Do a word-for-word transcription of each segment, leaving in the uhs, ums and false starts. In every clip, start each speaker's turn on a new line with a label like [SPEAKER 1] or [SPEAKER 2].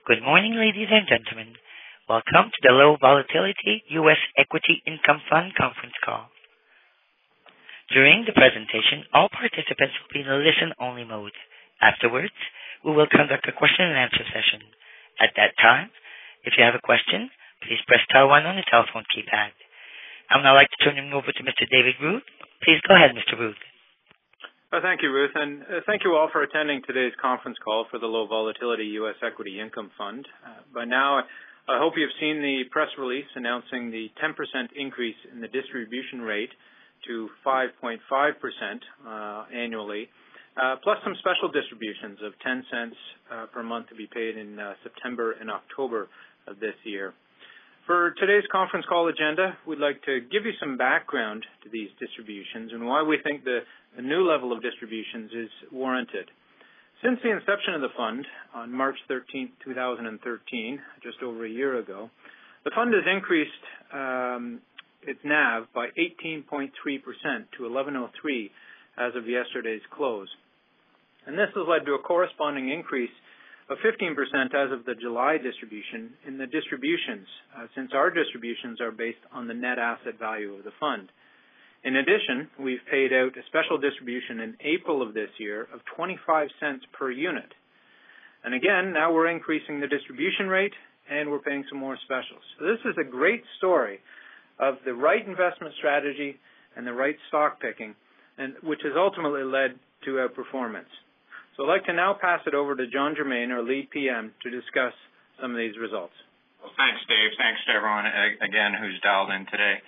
[SPEAKER 1] Good morning, ladies and gentlemen. Welcome to the Low Volatility U S Equity Income Fund conference call. During the presentation, all participants will be in a listen-only mode. Afterwards, we will conduct a question-and-answer session. At that time, if you have a question, please press star one on the telephone keypad. I would now like to turn him over to Mister David Ruth. Please go ahead, Mister Ruth.
[SPEAKER 2] Uh, thank you, Ruth, and uh, thank you all for attending today's conference call for the Low Volatility U S Equity Income Fund. Uh, by now, I hope you've seen the press release announcing the ten percent increase in the distribution rate to five point five percent uh, annually, uh, plus some special distributions of ten cents uh, per month to be paid in uh, September and October of this year. For today's conference call agenda, we'd like to give you some background to these distributions and why we think the, the new level of distributions is warranted. Since the inception of the fund on March thirteenth, two thousand thirteen, just over a year ago, the fund has increased um, its N A V by eighteen point three percent to eleven oh three as of yesterday's close. And this has led to a corresponding increase of fifteen percent as of the July distribution in the distributions, uh, since our distributions are based on the net asset value of the fund. In addition, we've paid out a special distribution in April of this year of twenty-five cents per unit. And again, now we're increasing the distribution rate and we're paying some more specials. So this is a great story of the right investment strategy and the right stock picking, and which has ultimately led to our performance. So I'd like to now pass it over to John Germain, our lead P M, to discuss some of these results.
[SPEAKER 3] Well, thanks, Dave. Thanks to everyone, again, who's dialed in today.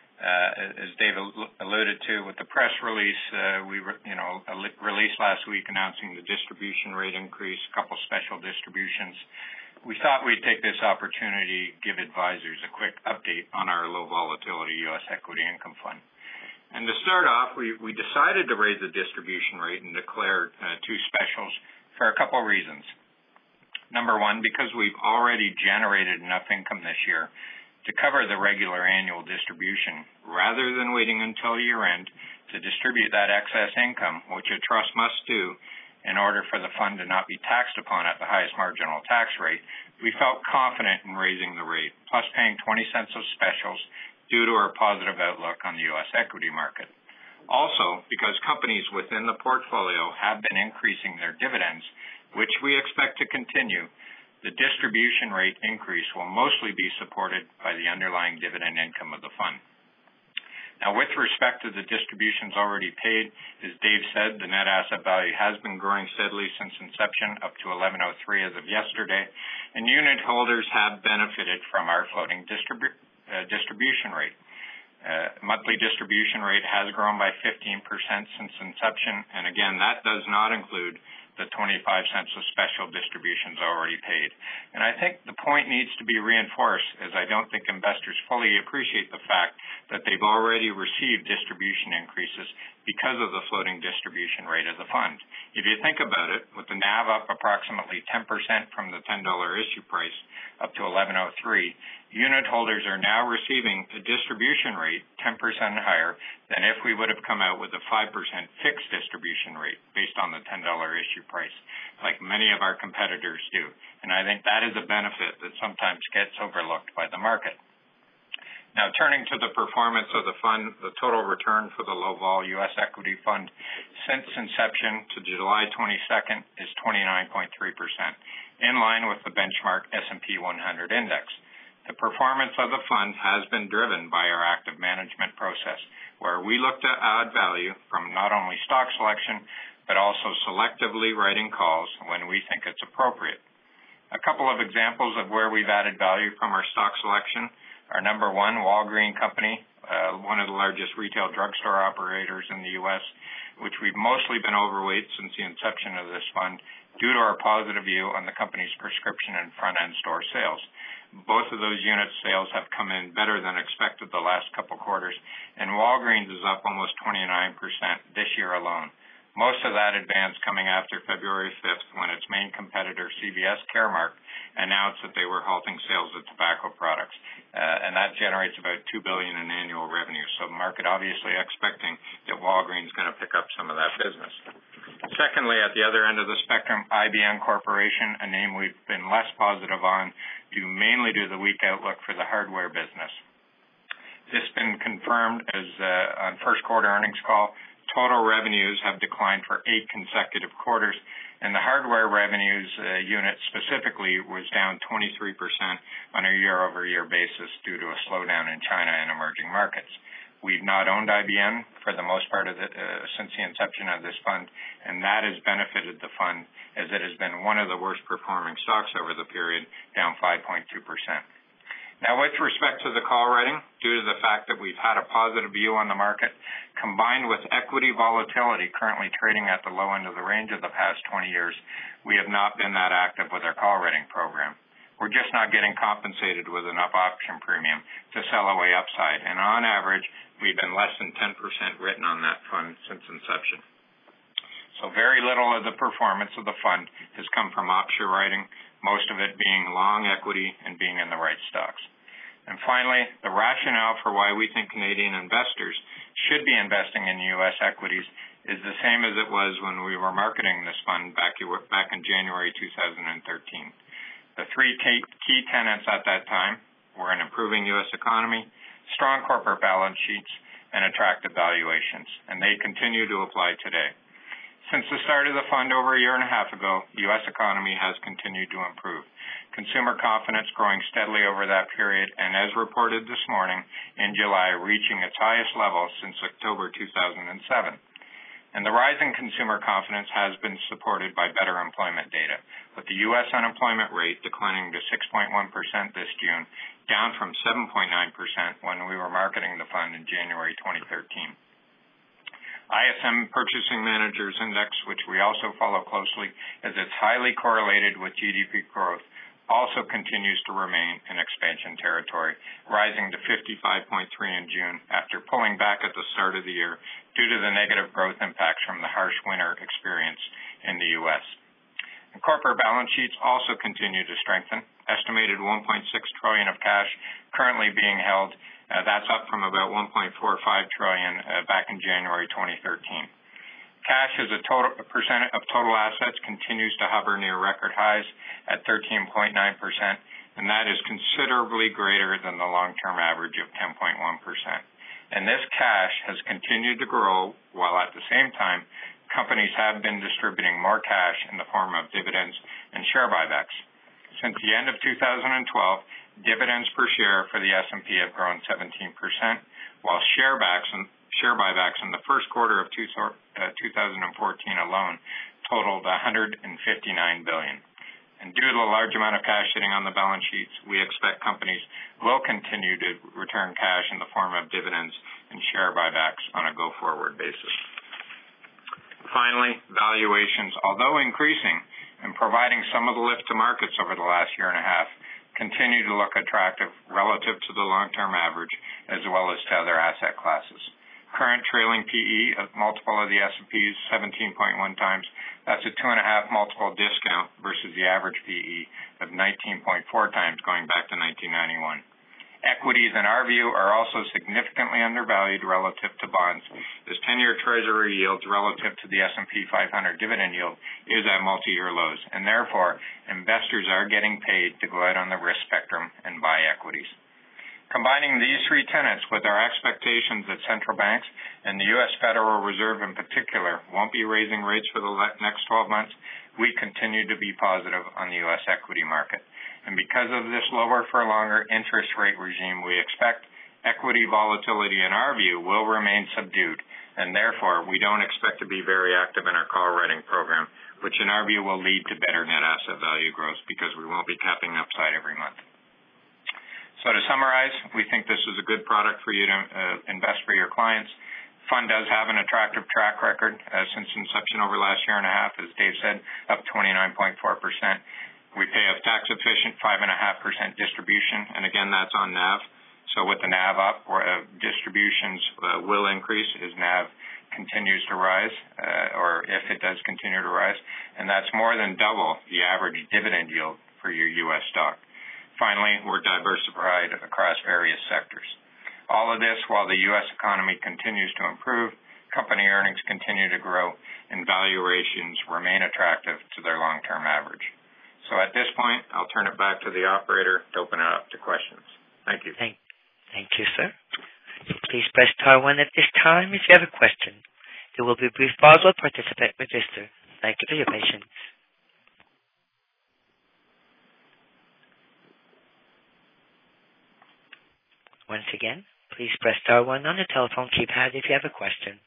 [SPEAKER 3] Uh, as Dave alluded to, with the press release, uh, we re- you know released last week announcing the distribution rate increase, a couple special distributions. We thought we'd take this opportunity to give advisors a quick update on our low volatility U S Equity Income Fund. And to start off, we, we decided to raise the distribution rate and declare uh, two specials for a couple of reasons. Number one, because we've already generated enough income this year to cover the regular annual distribution, rather than waiting until year end to distribute that excess income, which a trust must do in order for the fund to not be taxed upon at the highest marginal tax rate. We felt confident in raising the rate, plus paying twenty cents of specials due to our positive outlook on the U S equity market. Also, because companies within the portfolio have been increasing their dividends, which we expect to continue, the distribution rate increase will mostly be supported by the underlying dividend income of the fund. Now, with respect to the distributions already paid, as Dave said, the net asset value has been growing steadily since inception up to eleven oh three as of yesterday, and unit holders have benefited from our floating distribution Uh, distribution rate. Uh, monthly distribution rate has grown by fifteen percent since inception, and again, that does not include the twenty-five cents of special distributions already paid. And I think the point needs to be reinforced, as I don't think investors fully appreciate the fact that they've already received distribution increases because of the floating distribution rate of the fund. If you think about it, with the N A V up approximately ten percent from the ten dollar issue price up to eleven oh three, unit holders are now receiving a distribution rate ten percent higher than if we would have come out with a five percent fixed distribution rate based on the ten dollar issue price, like many of our competitors do. And I think that is a benefit that sometimes gets overlooked by the market. Now, turning to the performance of the fund, the total return for the Low Vol U S Equity Fund since inception to July twenty-second is twenty-nine point three percent, in line with the benchmark S and P one hundred index. The performance of the fund has been driven by our active management process, where we look to add value from not only stock selection, but also selectively writing calls when we think it's appropriate. A couple of examples of where we've added value from our stock selection are number one, Walgreens Company, uh, one of the largest retail drugstore operators in the U S, which we've mostly been overweight since the inception of this fund due to our positive view on the company's prescription and front-end store sales. Both of those unit sales have come in better than expected the last couple quarters, and Walgreens is up almost twenty-nine percent this year alone. most of that advance coming after February fifth, when its main competitor, C V S Caremark, announced that they were halting sales of tobacco products, uh, and that generates about two billion dollars in annual revenue. So the market obviously expecting that Walgreens is going to pick up some of that business. Secondly, at the other end of the spectrum, I B M Corporation, a name we've been less positive on, due mainly to the weak outlook for the hardware business. This has been confirmed as uh, on first quarter earnings call. Total revenues have declined for eight consecutive quarters, and the hardware revenues uh, unit specifically was down twenty-three percent on a year-over-year basis due to a slowdown in China and emerging markets. We've not owned I B M for the most part of the, uh, since the inception of this fund, and that has benefited the fund as it has been one of the worst performing stocks over the period, down five point two percent. Now, with respect to the call writing, due to the fact that we've had a positive view on the market, combined with equity volatility currently trading at the low end of the range of the past twenty years, we have not been that active with our call writing program. We're just not getting compensated with enough option premium to sell away upside, and on average, we've been less than ten percent written on that fund since inception. So very little of the performance of the fund has come from option writing, most of it being long equity and being in the right stocks. And finally, the rationale for why we think Canadian investors should be investing in U S equities is the same as it was when we were marketing this fund back, back in January two thousand thirteen. The three key, key tenets at that time were an improving U S economy, strong corporate balance sheets, and attractive valuations, and they continue to apply today. Since the start of the fund over a year and a half ago, the U S economy has continued to improve. Consumer confidence growing steadily over that period, and as reported this morning, in July, reaching its highest level since October two thousand seven. And the rise in consumer confidence has been supported by better employment data, with the U S unemployment rate declining to six point one percent this June, down from seven point nine percent when we were marketing the fund in January twenty thirteen. I S M Purchasing Managers Index, which we also follow closely as it's highly correlated with G D P growth, also continues to remain in expansion territory, rising to fifty-five point three in June after pulling back at the start of the year due to the negative growth impacts from the harsh winter experience in the U S. And corporate balance sheets also continue to strengthen. Estimated one point six trillion dollars of cash currently being held. Uh, that's up from about one point four five trillion dollars uh, back in January twenty thirteen. Cash as a total a percent of total assets continues to hover near record highs at thirteen point nine percent, and that is considerably greater than the long-term average of ten point one percent. And this cash has continued to grow while at the same time companies have been distributing more cash in the form of dividends and share buybacks. Since the end of two thousand twelve, dividends per share for the S and P have grown seventeen percent, while share backs and share buybacks in the first quarter of two, uh, two thousand fourteen alone totaled one hundred fifty-nine billion dollars. And due to the large amount of cash sitting on the balance sheets, we expect companies will continue to return cash in the form of dividends and share buybacks on a go-forward basis. Finally, valuations, although increasing and providing some of the lift to markets over the last year and a half, continue to look attractive relative to the long-term average as well as to other asset classes. Current trailing P E of multiple of the S and P is seventeen point one times. That's a two and a half multiple discount versus the average P E of nineteen point four times going back to nineteen ninety-one. Equities, in our view, are also significantly undervalued relative to bonds, as ten-year Treasury yields relative to the S and P five hundred dividend yield is at multi-year lows, and therefore investors are getting paid to go out on the risk spectrum and buy equities. Combining these three tenets with our expectations that central banks and the U S Federal Reserve in particular won't be raising rates for the next twelve months, we continue to be positive on the U S equity market. And because of this lower for longer interest rate regime, we expect equity volatility, in our view, will remain subdued, and therefore we don't expect to be very active in our call writing program, which in our view will lead to better net asset value growth because we won't be capping upside every month. So to summarize, we think this is a good product for you to uh, invest for your clients. Fund does have an attractive track record uh, since inception over the last year and a half, as Dave said, up twenty-nine point four percent. We pay a tax-efficient five point five percent distribution, and again, that's on N A V. So with the N A V up, or, uh, distributions uh, will increase as N A V continues to rise, uh, or if it does continue to rise, and that's more than double the average dividend yield for your U S stock. Finally, we're diversified across various sectors. All of this while the U S economy continues to improve, company earnings continue to grow, and valuations remain attractive to their long-term average. So at this point, I'll turn it back to the operator to open it up to questions. Thank you.
[SPEAKER 1] Thank, thank you, sir. Please press star one at this time if you have a question. There will be a brief pause while participants register. Thank you for your patience. Once again, please press star one on the telephone keypad if you have a question.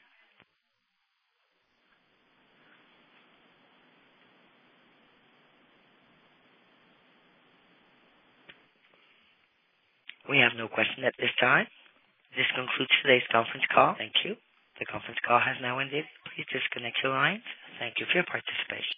[SPEAKER 1] We have no question at this time. This concludes today's conference call. Thank you. The conference call has now ended. Please disconnect your lines. Thank you for your participation.